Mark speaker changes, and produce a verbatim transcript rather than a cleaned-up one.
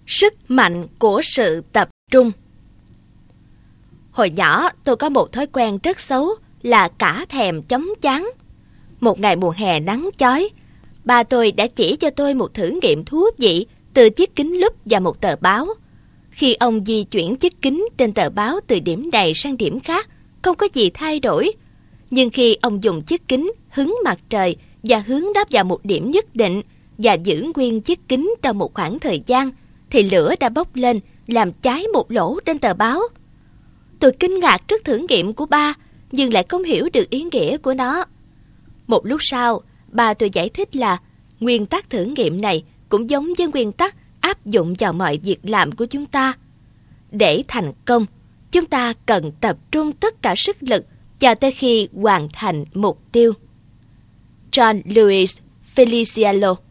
Speaker 1: Sức mạnh của sự tập trung. Hồi nhỏ, tôi có một thói quen rất xấu là cả thèm chóng chán. Một ngày mùa hè nắng chói, ba tôi đã chỉ cho tôi một thử nghiệm thú vị từ chiếc kính lúp và một tờ báo. Khi ông di chuyển chiếc kính trên tờ báo từ điểm này sang điểm khác, không có gì thay đổi. Nhưng khi ông dùng chiếc kính hướng mặt trời và hướng đáp vào một điểm nhất định và giữ nguyên chiếc kính trong một khoảng thời gian, thì lửa đã bốc lên làm cháy một lỗ trên tờ báo. Tôi kinh ngạc trước thử nghiệm của ba, nhưng lại không hiểu được ý nghĩa của nó. Một lúc sau, ba tôi giải thích là nguyên tắc thử nghiệm này cũng giống với nguyên tắc áp dụng vào mọi việc làm của chúng ta. Để thành công, chúng ta cần tập trung tất cả sức lực cho tới khi hoàn thành mục tiêu. John Lewis Feliciano.